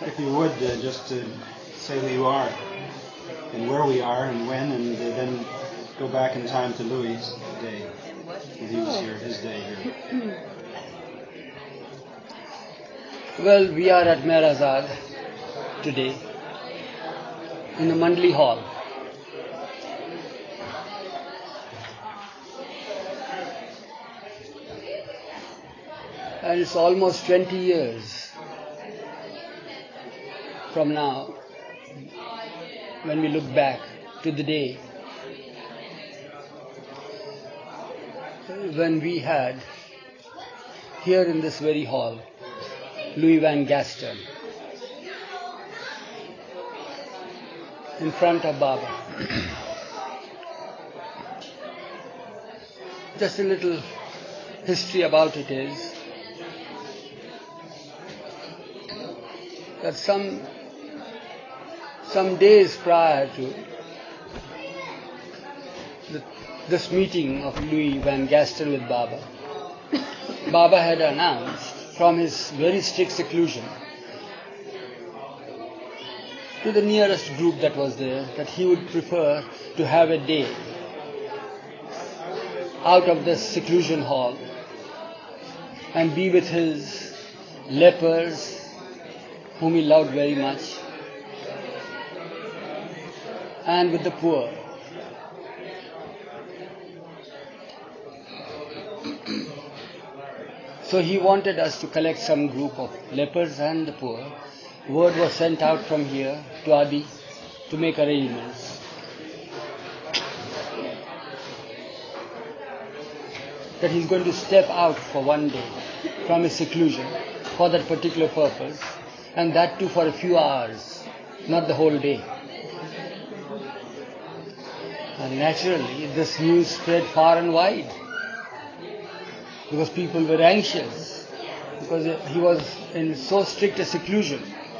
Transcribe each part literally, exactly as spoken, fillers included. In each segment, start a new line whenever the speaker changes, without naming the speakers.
If you would, uh, just to say who you are and where we are and when, and uh, then go back in time to Louis' day, when he was here, his day here.
Well, we are at Meher Azad today in the Mandli Hall. And it's almost twenty years from now when we look back to the day when we had here in this very hall Louis Van Gastel in front of Baba. Just a little history about it is that some some days prior to the, this meeting of Louis Van Gastel with Baba, Baba had announced from his very strict seclusion to the nearest group that was there that he would prefer to have a day out of this seclusion hall and be with his lepers whom he loved very much, and with the poor. So he wanted us to collect some group of lepers and the poor. Word was sent out from here to Adi to make arrangements. That he's going to step out for one day from his seclusion for that particular purpose, and that too for a few hours, not the whole day. And naturally, this news spread far and wide because people were anxious, because he was in so strict a seclusion.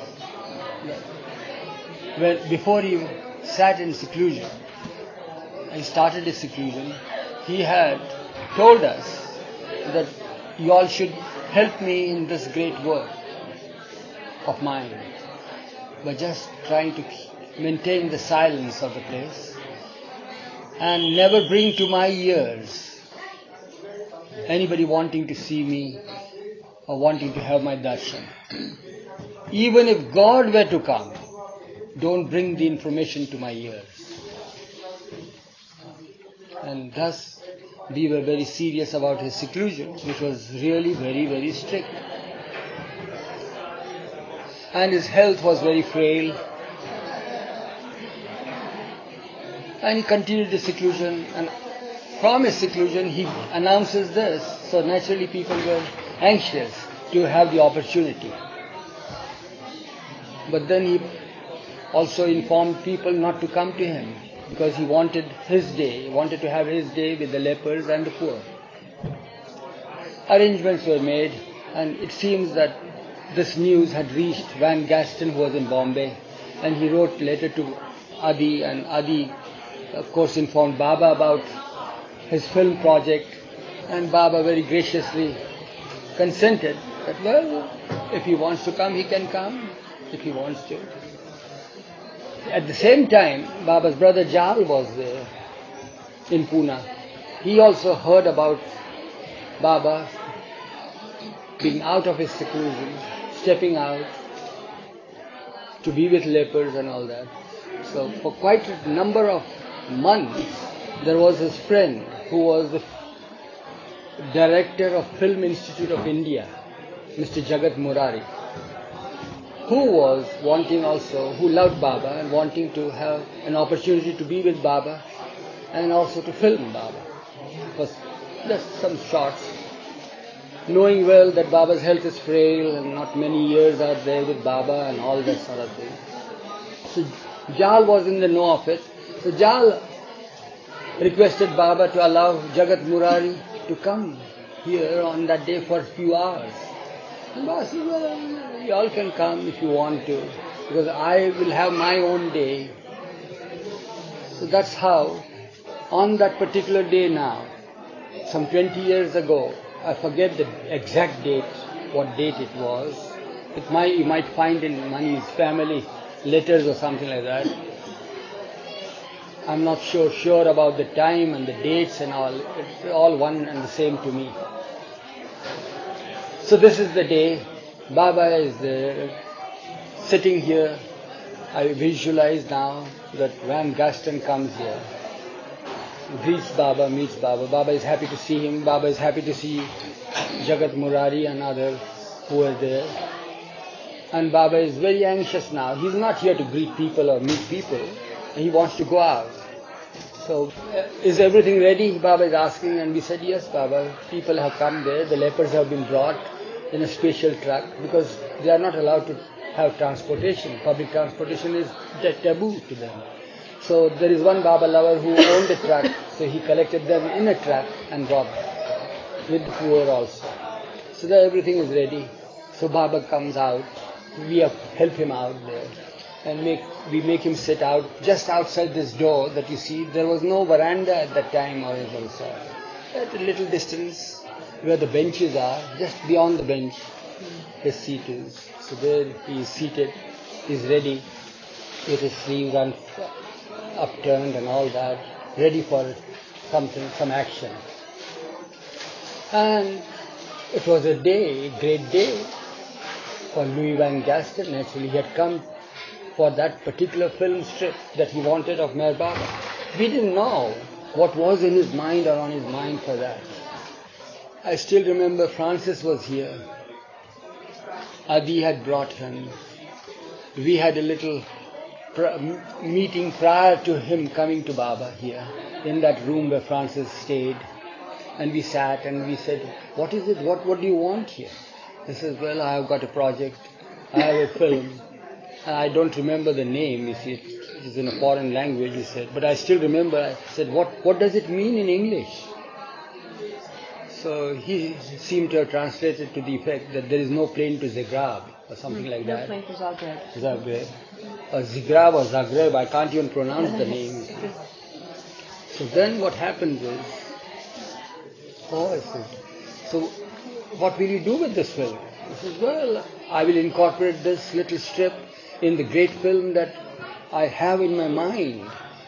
When, before he sat in seclusion, he started his seclusion, he had told us that you all should help me in this great work of mine by just trying to maintain the silence of the place and never bring to my ears anybody wanting to see me or wanting to have my darshan. Even if God were to come, don't bring the information to my ears. And thus we were very serious about his seclusion, which was really very, very strict. And his health was very frail. And he continued his seclusion, and from his seclusion he announces this. So naturally people were anxious to have the opportunity. But then he also informed people not to come to him because he wanted his day, he wanted to have his day with the lepers and the poor. Arrangements were made, and it seems that this news had reached Van Gastel, who was in Bombay, and he wrote a letter to Adi, and Adi of course informed Baba about his film project, and Baba very graciously consented that, well, if he wants to come, he can come, if he wants to. At the same time, Baba's brother Jal was there in Pune. He also heard about Baba being out of his seclusion, stepping out to be with lepers and all that. So for quite a number of months, there was his friend who was the director of Film Institute of India, Mister Jagat Murari, who was wanting also, who loved Baba and wanting to have an opportunity to be with Baba and also to film Baba. Because just some shots, knowing well that Baba's health is frail and not many years are there with Baba and all that sort of thing. So Jal was in the know of it. So Jal requested Baba to allow Jagat Murari to come here on that day for a few hours. And Baba said, well, you all can come if you want to, because I will have my own day. So that's how, on that particular day now, some twenty years ago, I forget the exact date, what date it was, It might, you might find in Mani's family letters or something like that. I'm not sure sure about the time and the dates and all. It's all one and the same to me. So this is the day. Baba is there, sitting here. I visualize now that Van Gaston comes here, greets Baba, meets Baba. Baba is happy to see him. Baba is happy to see Jagat Murari and others who are there. And Baba is very anxious now. He's not here to greet people or meet people. He wants to go out. So, uh, is everything ready? Baba is asking, and we said, yes, Baba. People have come there. The lepers have been brought in a special truck because they are not allowed to have transportation. Public transportation is taboo to them. So there is one Baba lover who owned a truck, so he collected them in a truck and brought them, with the poor also. So that everything is ready. So Baba comes out. We have help him out there. And make we make him sit out just outside this door that you see. There was no veranda at that time or also. At a little distance where the benches are, just beyond the bench, his seat is. So there he is seated, he is ready, with his sleeves un- upturned and all that, ready for something, some action. And it was a day, a great day for Louis Van Gaston. Actually, he had come for that particular film strip that he wanted of Meher Baba. We didn't know what was in his mind or on his mind for that. I still remember Francis was here. Adi had brought him. We had a little pr- meeting prior to him coming to Baba here, in that room where Francis stayed. And we sat and we said, what is it? What, what do you want here? He says, well, I have got a project. I have a film. And I don't remember the name, you see, it is in a foreign language, he said. But I still remember, I said, what, what does it mean in English? So he seemed to have translated to the effect that there is no plane to Zagreb, or something mm, like
no
that.
No plane to Zagreb.
Zagreb. Or Zagreb or Zagreb, I can't even pronounce the name. So then what happens is, oh, I said, so what will you do with this film? He says, well, I will incorporate this little strip in the great film that I have in my mind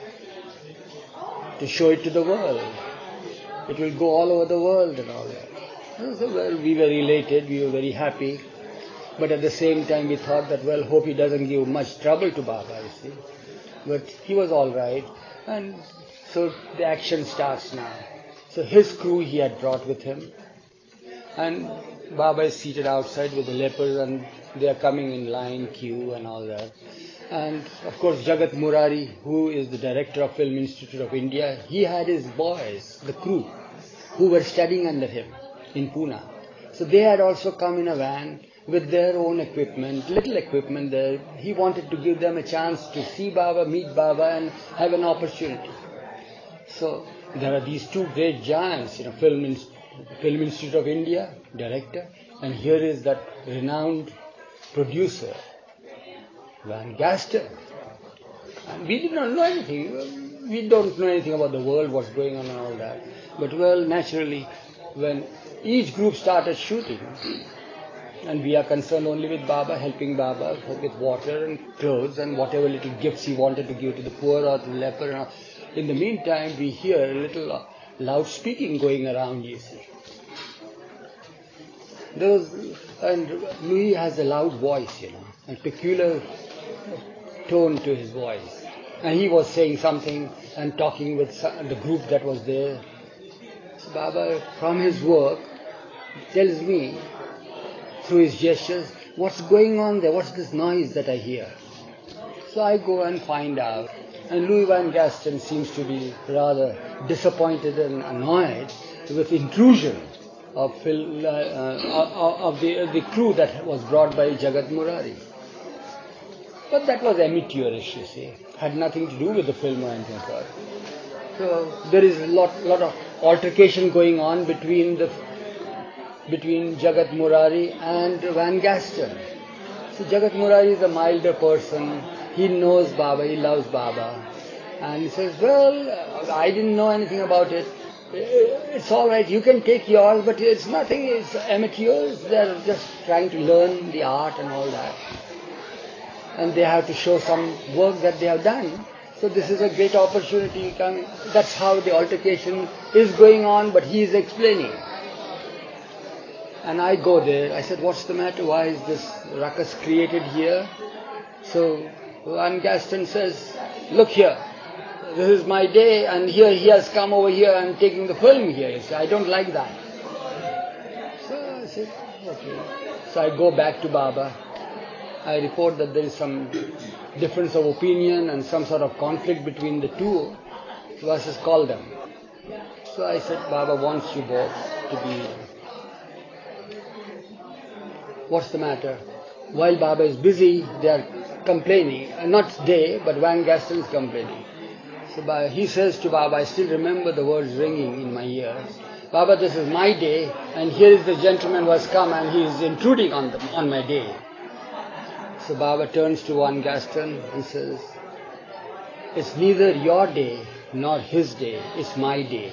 to show it to the world. It will go all over the world and all that. So, well, we were elated, we were very happy, but at the same time we thought that, well, hope he doesn't give much trouble to Baba, you see. But he was all right, and so the action starts now. So his crew he had brought with him, and Baba is seated outside with the lepers and they are coming in line, queue and all that. And of course Jagat Murari, who is the director of Film Institute of India, he had his boys, the crew, who were studying under him in Pune. So they had also come in a van with their own equipment, little equipment there. He wanted to give them a chance to see Baba, meet Baba and have an opportunity. So there are these two great giants, you know, Film Institute. Film Institute of India, director, and here is that renowned producer, Van Gaston. And we did not know anything. We don't know anything about the world, what's going on and all that. But well, naturally, when each group started shooting, and we are concerned only with Baba, helping Baba with water and clothes and whatever little gifts he wanted to give to the poor or to the leper. In the meantime, we hear a little uh, loud speaking going around, you see. There was, and Louis has a loud voice, you know, and peculiar tone to his voice. And he was saying something and talking with the group that was there. So Baba, from his work, tells me, through his gestures, what's going on there, what's this noise that I hear? So I go and find out. And Louis Van Gaston seems to be rather disappointed and annoyed with intrusion of, uh, uh, of the, the crew that was brought by Jagat Murari. But that was amateurish, you see. Had nothing to do with the film or anything like that. So there is a lot, lot of altercation going on between the between Jagat Murari and Van Gaston. So Jagat Murari is a milder person. He knows Baba, he loves Baba. And he says, well, I didn't know anything about it. it's all right, you can take yours, but it's nothing, it's amateurs, they're just trying to learn the art and all that. And they have to show some work that they have done. So this is a great opportunity. That's how the altercation is going on, but he is explaining. And I go there, I said, what's the matter? Why is this ruckus created here? So Van Gaston says, look here, this is my day, and here he has come over here and taking the film here. So I don't like that. So I said, okay. So I go back to Baba. I report that there is some difference of opinion and some sort of conflict between the two versus call them. So I said, Baba wants you both to be... What's the matter? While Baba is busy, they are complaining. Not they, but Van Gaston is complaining. So he says to Baba, I still remember the words ringing in my ears. Baba, this is my day, and here is the gentleman who has come and he is intruding on them, on my day. So Baba turns to Van Gaston and says, it's neither your day nor his day, it's my day.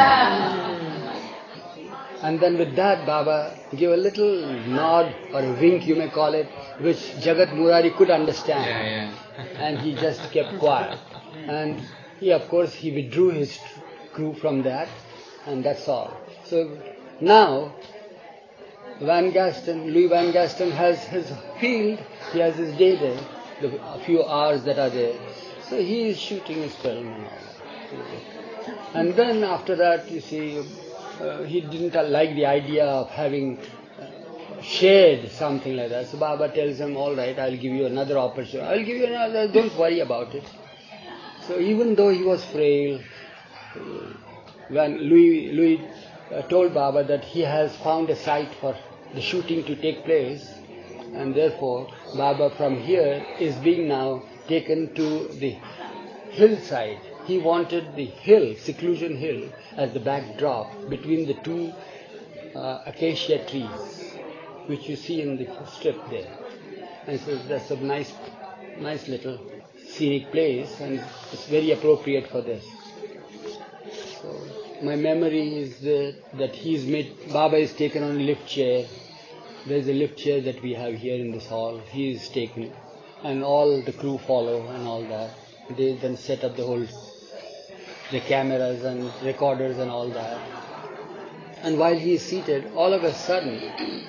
And then with that, Baba gave a little nod or a wink, you may call it, which Jagat Murari could understand.
Yeah, yeah.
And he just kept quiet. And he, of course, he withdrew his crew from that, and that's all. So now, Van Gaston, Louis Van Gaston has his field, he has his day there, the a few hours that are there. So he is shooting his film and all that. And then after that, you see, uh, he didn't like the idea of having uh, shared something like that. So Baba tells him, all right, I'll give you another opportunity. I'll give you another, don't worry about it. So even though he was frail, uh, when Louis, Louis uh, told Baba that he has found a site for the shooting to take place, and therefore Baba from here is being now taken to the hillside. He wanted the hill, Seclusion Hill, as the backdrop between the two uh, acacia trees, which you see in the strip there. And so that's a nice, nice little scenic place, and it's very appropriate for this. So my memory is that, that he's made, Baba is taken on a lift chair. There's a lift chair that we have here in this hall. He is taken, and all the crew follow and all that. They then set up the whole, the cameras and recorders and all that. And while he is seated, all of a sudden,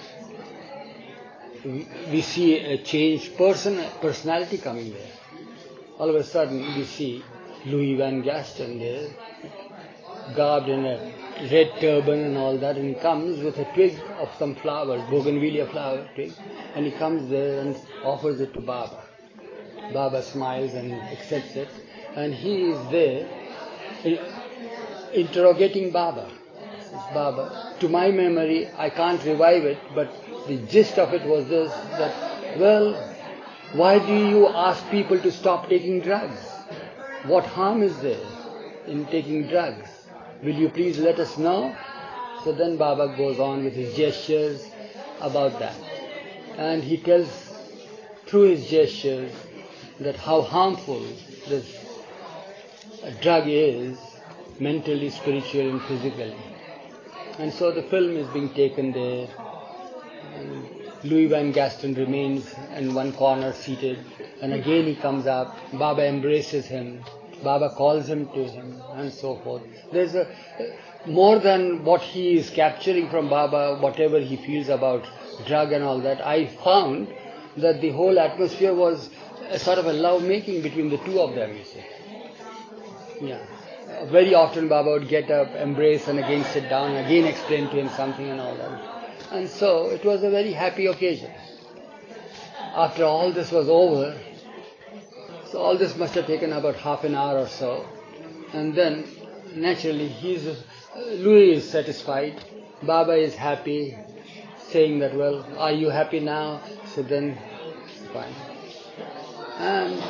we, we see a changed person, personality coming there. All of a sudden, we see Louis Van Gaston there, garbed in a red turban and all that, and he comes with a twig of some flowers, bougainvillea flower twig, and he comes there and offers it to Baba. Baba smiles and accepts it, and he is there interrogating Baba. Says, Baba, to my memory, I can't revive it, but the gist of it was this, that, well, why do you ask people to stop taking drugs? What harm is there in taking drugs? Will you please let us know? So then Baba goes on with his gestures about that. And he tells through his gestures that how harmful this drug is, mentally, spiritually and physically. And so the film is being taken there. And Louis Van Gaston remains in one corner seated, and again he comes up. Baba embraces him. Baba calls him to him, and so forth. There's a more than what he is capturing from Baba, whatever he feels about drug and all that. I found that the whole atmosphere was a sort of a love making between the two of them. You see, yeah. Very often Baba would get up, embrace, and again sit down, and again explain to him something and all that. And so it was a very happy occasion. After all this was over, so all this must have taken about half an hour or so. And then, naturally, he's, uh, Louis is satisfied. Baba is happy, saying that, well, are you happy now? So then, fine. And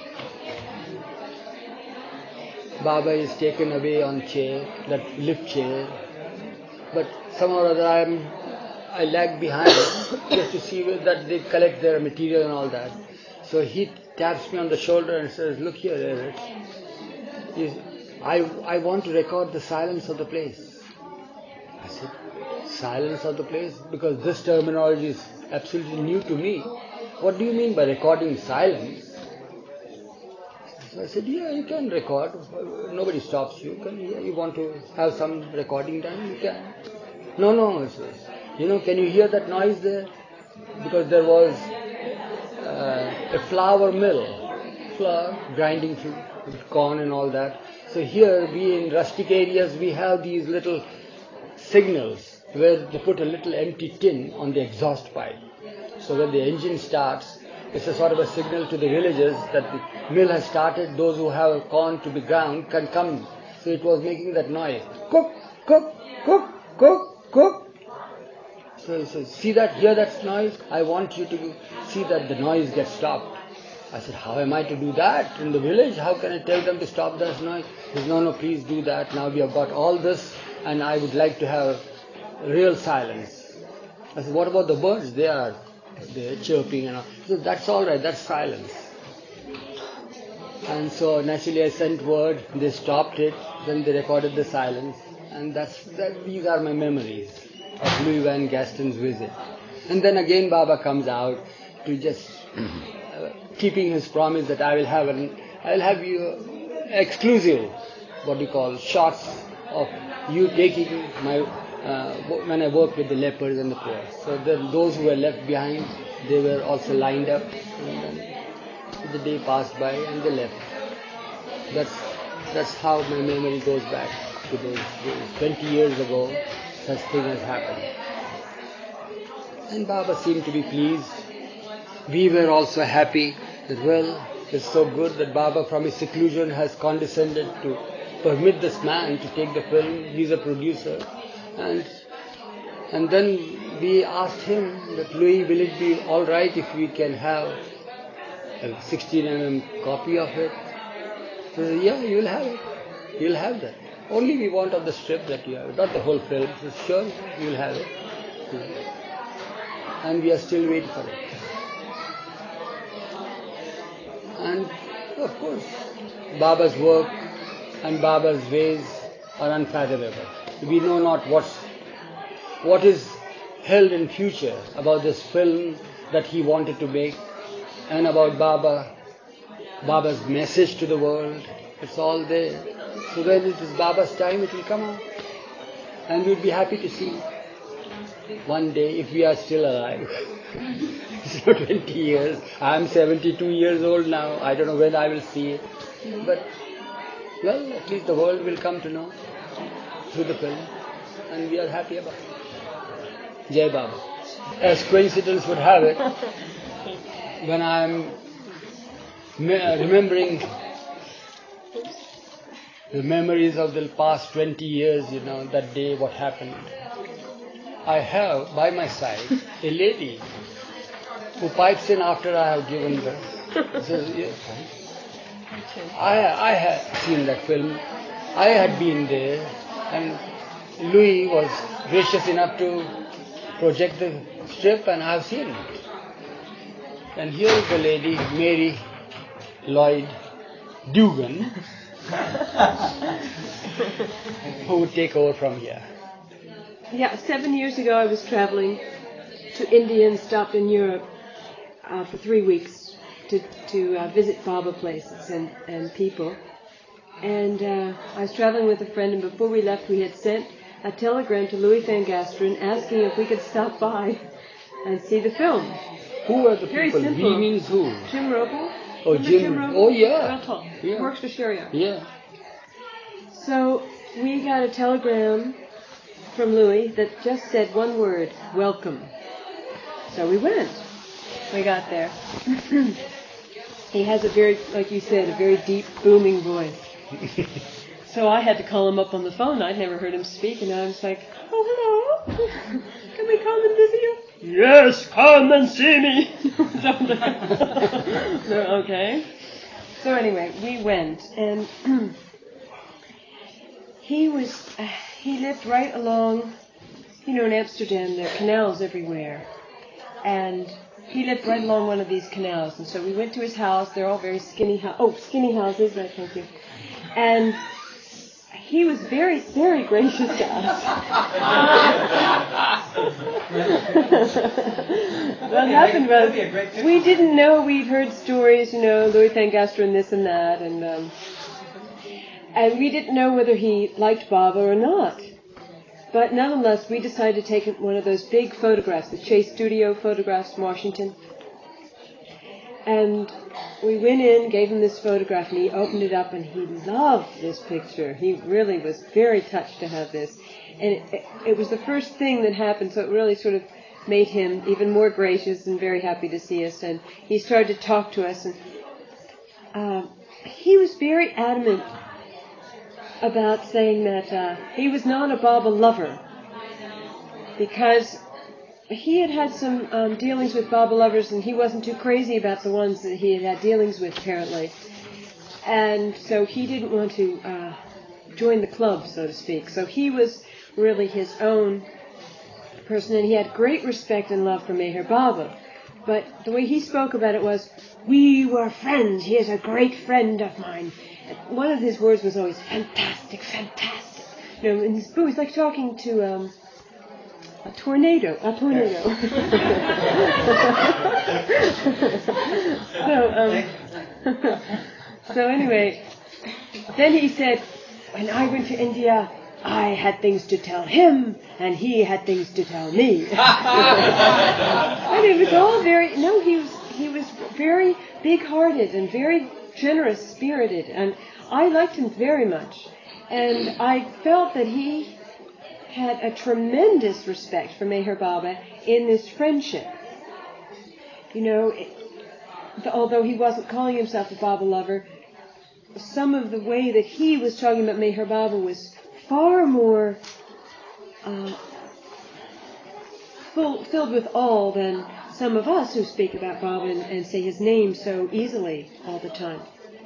Baba is taken away on chair, that lift chair. But somehow or other I am, I lag behind just to see that they collect their material and all that. So he taps me on the shoulder and says, look here, Eric, I, I want to record the silence of the place. I said, silence of the place? Because this terminology is absolutely new to me. What do you mean by recording silence? So I said, yeah, you can record. Nobody stops you. Can, you want to have some recording done? You can. No, no, he says. You know, can you hear that noise there? Because there was uh, a flour mill, flour, grinding through with corn and all that. So here, we in rustic areas, we have these little signals where they put a little empty tin on the exhaust pipe. So when the engine starts, it's a sort of a signal to the villagers that the mill has started. Those who have corn to be ground can come. So it was making that noise. Cook, cook, cook, cook, cook. So he says, see that, hear that noise? I want you to see that the noise gets stopped. I said, how am I to do that in the village? How can I tell them to stop this noise? He said, no, no, please do that. Now we have got all this and I would like to have real silence. I said, what about the birds? They are they're chirping and all. He said, that's all right, that's silence. And so naturally I sent word, they stopped it, then they recorded the silence. And that's that, these are my memories of Louis Van Gaston's visit. And then again Baba comes out to just uh, keeping his promise that I will have an, I will have you exclusive, what you call, shots of you taking my, uh, when I work with the lepers and the poor. So then those who were left behind, they were also lined up. And then the day passed by and they left. That's that's how my memory goes back to those days. Twenty years ago, such thing has happened. And Baba seemed to be pleased. We were also happy that, well, it's so good that Baba from his seclusion has condescended to permit this man to take the film. He's a producer. And and then we asked him that, Louis, will it be all right if we can have a sixteen millimeter copy of it? So, yeah, you'll have it. You'll have that. Only we want of the strip that you have, not the whole film. So sure, you'll have it. And we are still waiting for it. And of course, Baba's work and Baba's ways are unfathomable. We know not what's, what is held in future about this film that he wanted to make and about Baba, Baba's message to the world. It's all there. So when it is Baba's time, it will come out. And we'll be happy to see one day if we are still alive. It's not twenty years. I'm seventy-two years old now. I don't know when I will see it. But, well, at least the world will come to know through the film. And we are happy about it. Jai Baba. As coincidence would have it, when I'm remembering the memories of the past twenty years, you know, that day, what happened, I have by my side a lady who pipes in after I have given birth. Says, yeah, I, I had seen that film. I had been there, and Louis was gracious enough to project the strip, and I have seen it. And here is the lady, Mary Lloyd Dugan, who would take over from here.
Yeah, seven years ago I was traveling to India and stopped in Europe uh, for three weeks to, to uh, visit Baba places and, and people. And uh, I was traveling with a friend, and before we left we had sent a telegram to Louis Van Gaston asking if we could stop by and see the film.
Who are the
Very
people?
simple.
We means who?
Jim Roble.
Oh,
Remember
Jim.
Jim Roble?
Oh, yeah.
Belton.
yeah.
Works for Sharia.
Yeah.
So we got a telegram from Louis that just said one word, welcome. So we went. We got there. He has a very, like you said, a very deep, booming voice. So I had to call him up on the phone. I'd never heard him speak, and I was like, oh, hello. Can we come and visit you? Yes, come and see me. Okay. So anyway, we went, and he was, uh, he lived right along, you know, in Amsterdam, there are canals everywhere. And he lived right along one of these canals. And so we went to his house. They're all very skinny, ho- oh, skinny houses, right, thank you. And he was very, very gracious to us. What happened was, we didn't know, we'd heard stories, you know, Louis Van Gastre and this and that, and um, and we didn't know whether he liked Baba or not. But nonetheless, we decided to take one of those big photographs, the Chase Studio photographs in Washington. And we went in, gave him this photograph, and he opened it up, and he loved this picture. He really was very touched to have this. And it, it, it was the first thing that happened, so it really sort of made him even more gracious and very happy to see us. And he started to talk to us, and uh, he was very adamant about saying that uh, he was not a Baba lover, because he had had some um, dealings with Baba lovers, and he wasn't too crazy about the ones that he had had dealings with, apparently. And so he didn't want to uh, join the club, so to speak. So he was really his own person, and he had great respect and love for Meher Baba. But the way he spoke about it was, we were friends. He is a great friend of mine. And one of his words was always, fantastic, fantastic. You know, in his book, it's like talking to... Um, A tornado, a tornado. so, um, so anyway, then he said, when I went to India, I had things to tell him, and he had things to tell me. And it was all very, no, he was, he was very big-hearted and very generous-spirited, and I liked him very much. And I felt that he had a tremendous respect for Meher Baba in this friendship. You know, it, although he wasn't calling himself a Baba lover, some of the way that he was talking about Meher Baba was far more uh, full, filled with awe than some of us who speak about Baba and, and say his name so easily all the time.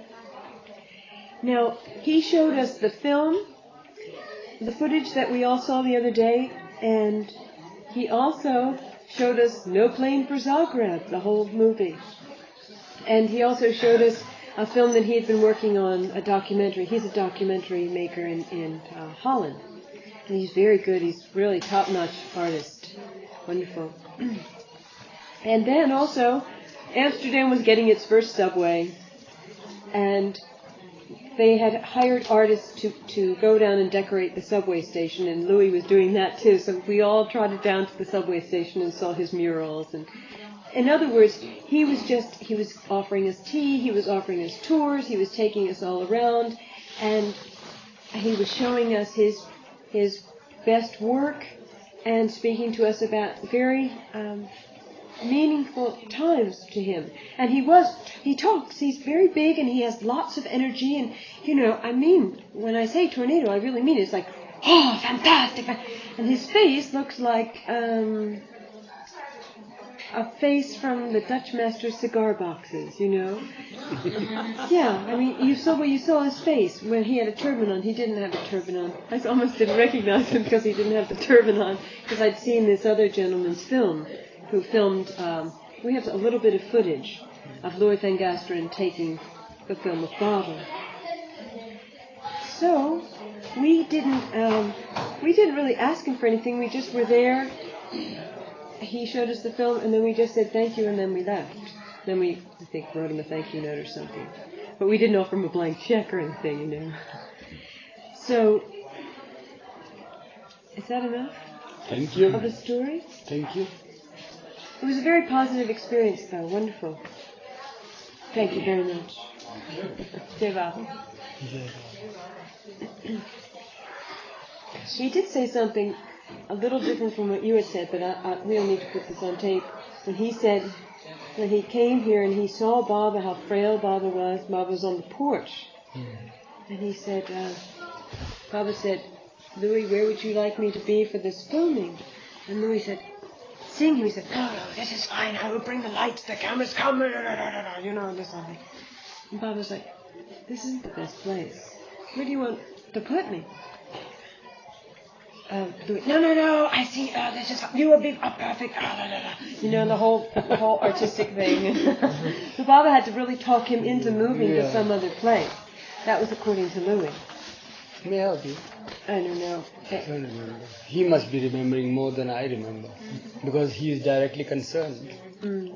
Now, he showed us the film, the footage that we all saw the other day, and he also showed us No Plane for Zagreb, the whole movie. And he also showed us a film that he had been working on, a documentary. He's a documentary maker in, in uh, Holland. And he's very good. He's really top-notch artist. Wonderful. And then also, Amsterdam was getting its first subway, and they had hired artists to, to go down and decorate the subway station, and Louis was doing that too. So we all trotted down to the subway station and saw his murals. And in other words, he was just, he was offering us tea, he was offering us tours, he was taking us all around, and he was showing us his his best work and speaking to us about very um, meaningful times to him. And he was, he talks, he's very big and he has lots of energy, and, you know, I mean, when I say tornado, I really mean it. It's like, oh, fantastic. And his face looks like um, a face from the Dutch master's cigar boxes, you know. Yeah, I mean, you saw, well, you saw his face when he had a turban on. He didn't have a turban on. I almost didn't recognize him because he didn't have the turban on, because I'd seen this other gentleman's film, who filmed, um, we have a little bit of footage of Louis Van Gasteren taking the film of Baba. So, we didn't, um, we didn't really ask him for anything. We just were there. He showed us the film, and then we just said thank you, and then we left. Then we, I think, wrote him a thank you note or something. But we didn't offer him a blank check or anything, you know. So, is that enough?
Thank you.
Of the story?
Thank you.
It was a very positive experience, though. Wonderful. Thank you very much. Deva. He did say something a little different from what you had said, but I, I, we don't need to put this on tape. When he said, when he came here and he saw Baba, how frail Baba was, Baba was on the porch. Mm. And he said, uh, Baba said, Louis, where would you like me to be for this filming? And Louis said, sing. He said, no, no, this is fine. I will bring the lights, the cameras, come, you know, this whole thing. And Bob was like, this isn't the best place. Where do you want to put me? Uh, no, no, no, I see, uh, this is, you will be oh, perfect, oh, da, da, da. You know, the whole the whole artistic thing. So Baba had to really talk him into moving yeah. to some other place. That was according to Louis.
May help you.
I don't know.
I don't remember. He must be remembering more than I remember because he is directly concerned.
Mm.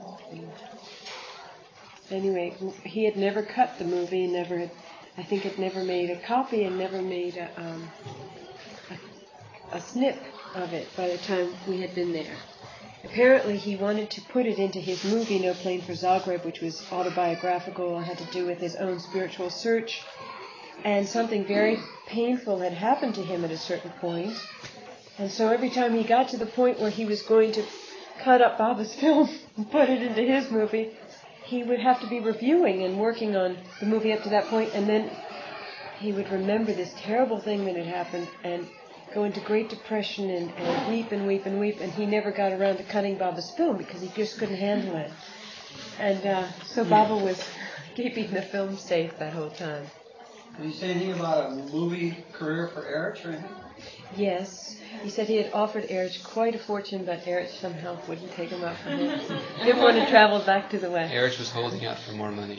Anyway, he had never cut the movie, never had, I think had never made a copy and never made a, um, a, a snip of it by the time we had been there. Apparently he wanted to put it into his movie, No Plane for Zagreb, which was autobiographical and had to do with his own spiritual search. And something very painful had happened to him at a certain point. And so every time he got to the point where he was going to cut up Baba's film and put it into his movie, he would have to be reviewing and working on the movie up to that point, and then he would remember this terrible thing that had happened and go into great depression and, and weep and weep and weep, and he never got around to cutting Baba's film because he just couldn't handle it. And uh, so Baba was keeping the film safe that whole time.
Did you say anything about a movie career for Erich or anything?
Yes. He said he had offered Erich quite a fortune, but Erich somehow wouldn't take him up for it. Didn't want to travel back to the West.
Erich was holding out for more money.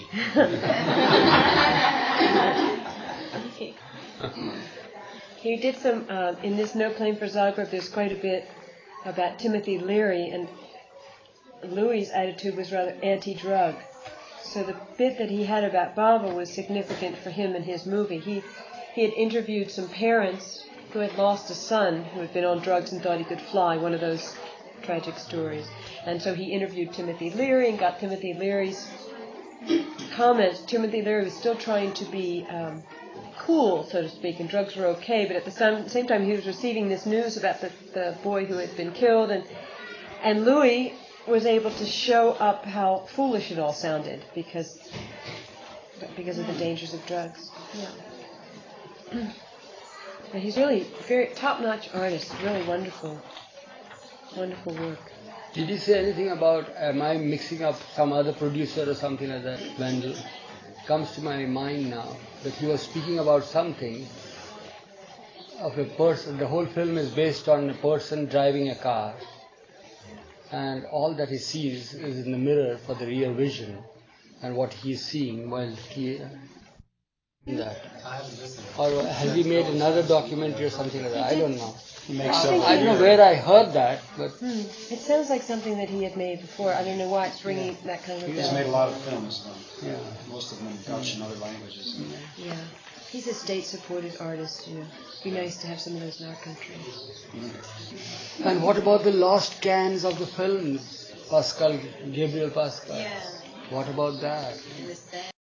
He did some, uh, in this No Plane for Zagreb, there's quite a bit about Timothy Leary, and Louis' attitude was rather anti-drug. So the bit that he had about Baba was significant for him in his movie. He he had interviewed some parents who had lost a son who had been on drugs and thought he could fly, one of those tragic stories. And so he interviewed Timothy Leary and got Timothy Leary's comment. Timothy Leary was still trying to be um, cool, so to speak, and drugs were okay, but at the same, same time he was receiving this news about the, the boy who had been killed, and and Louis was able to show up how foolish it all sounded because because of the dangers of drugs. Yeah. But he's really very top-notch artist, really wonderful, wonderful work.
Did you say anything about, am I mixing up some other producer or something like that? When it comes to my mind now, that he was speaking about something of a person, the whole film is based on a person driving a car. And all that he sees is in the mirror for the rear vision, and what he is seeing while he uh, in that. Or has he made another documentary or something like that? I don't know.
He makes
I
several.
think
I don't know where I heard that, but
Hmm. It sounds like something that he had made before. I don't know why it's ringing that kind of
He has
bell.
made a lot of films, um,
yeah.
most of them in Dutch and other languages.
Yeah. He's a state-supported artist, you know. It'd be nice to have some of those in our country.
And what about the lost cans of the films? Pascal, Gabriel Pascal.
Yeah.
What about that?
It was sad.